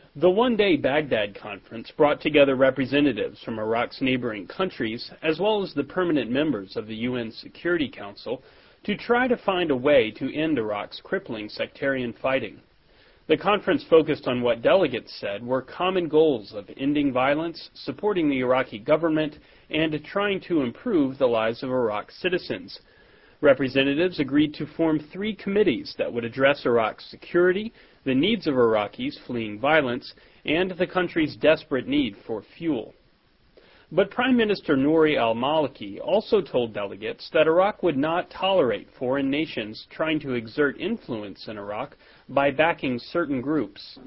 The one-day Baghdad conference brought together representatives from Iraq's neighboring countries, as well as the permanent members of the UN Security Council, to try to find a way to end Iraq's crippling sectarian fighting. The conference focused on what delegates said were common goals of ending violence, supporting the Iraqi government, and trying to improve the lives of Iraq's citizens. Representatives agreed to form 3 committees that would address Iraq's security, the needs of Iraqis fleeing violence, and the country's desperate need for fuel. But Prime Minister Nouri al-Maliki also told delegates that Iraq would not tolerate foreign nations trying to exert influence in Iraq by backing certain groups.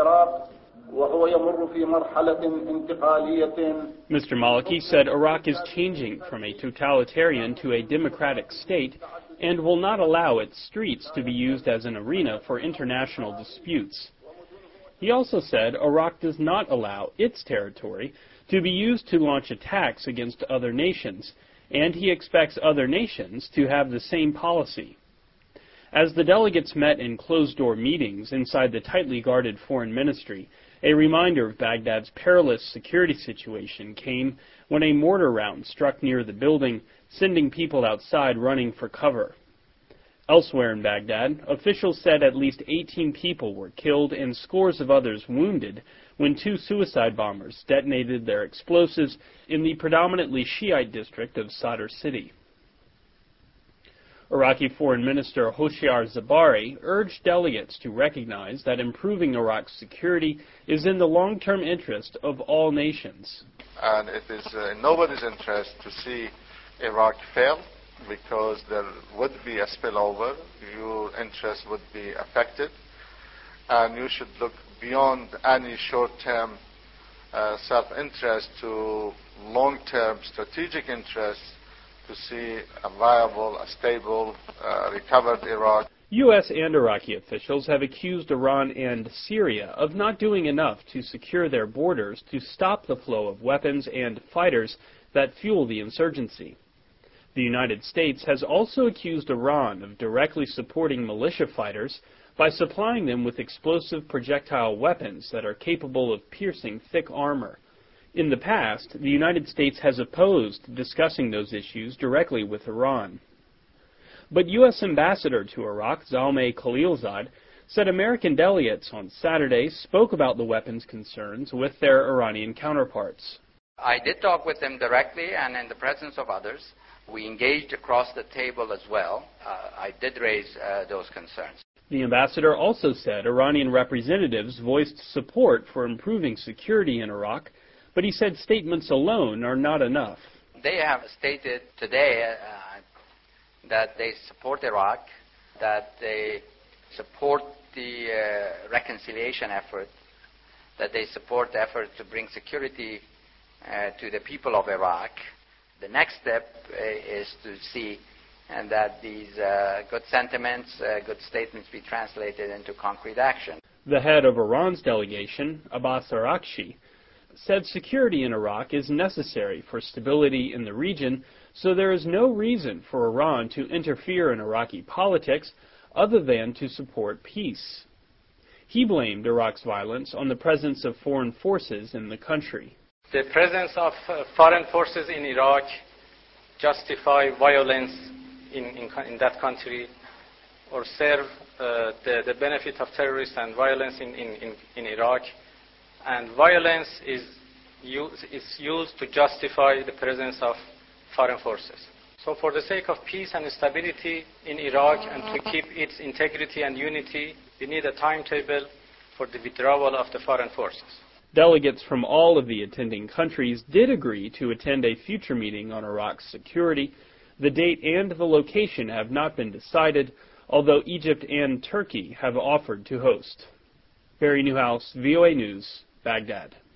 Mr. Maliki said Iraq is changing from a totalitarian to a democratic state and will not allow its streets to be used as an arena for international disputes. He also said Iraq does not allow its territory to be used to launch attacks against other nations, and he expects other nations to have the same policy. As the delegates met in closed-door meetings inside the tightly guarded foreign ministry, a reminder of Baghdad's perilous security situation came when a mortar round struck near the building, sending people outside running for cover. Elsewhere in Baghdad, officials said at least 18 people were killed and scores of others wounded when 2 suicide bombers detonated their explosives in the predominantly Shiite district of Sadr City. Iraqi Foreign Minister Hoshyar Zebari urged delegates to recognize that improving Iraq's security is in the long-term interest of all nations. And it is in nobody's interest to see Iraq fail, because there would be a spillover, your interests would be affected, and you should look beyond any short-term self-interest to long-term strategic interests to see a viable, a stable, recovered Iraq. U.S. and Iraqi officials have accused Iran and Syria of not doing enough to secure their borders to stop the flow of weapons and fighters that fuel the insurgency. The United States has also accused Iran of directly supporting militia fighters by supplying them with explosive projectile weapons that are capable of piercing thick armor. In the past, the United States has opposed discussing those issues directly with Iran. But U.S. Ambassador to Iraq, Zalmay Khalilzad, said American delegates on Saturday spoke about the weapons concerns with their Iranian counterparts. I did talk with them directly and in the presence of others. We engaged across the table as well. I did raise those concerns. The ambassador also said Iranian representatives voiced support for improving security in Iraq, but he said statements alone are not enough. They have stated today that they support Iraq, that they support the reconciliation effort, that they support the effort to bring security to the people of Iraq. The next step is to see that these good sentiments, good statements be translated into concrete action. The head of Iran's delegation, Abbas Araghchi, said security in Iraq is necessary for stability in the region, so there is no reason for Iran to interfere in Iraqi politics other than to support peace. He blamed Iraq's violence on the presence of foreign forces in the country. The presence of foreign forces in Iraq justify violence in that country, or serve the benefit of terrorists and violence in Iraq. And violence is used to justify the presence of foreign forces. So for the sake of peace and stability in Iraq and to keep its integrity and unity, we need a timetable for the withdrawal of the foreign forces. Delegates from all of the attending countries did agree to attend a future meeting on Iraq's security. The date and the location have not been decided, although Egypt and Turkey have offered to host. Barry Newhouse, VOA News, Baghdad.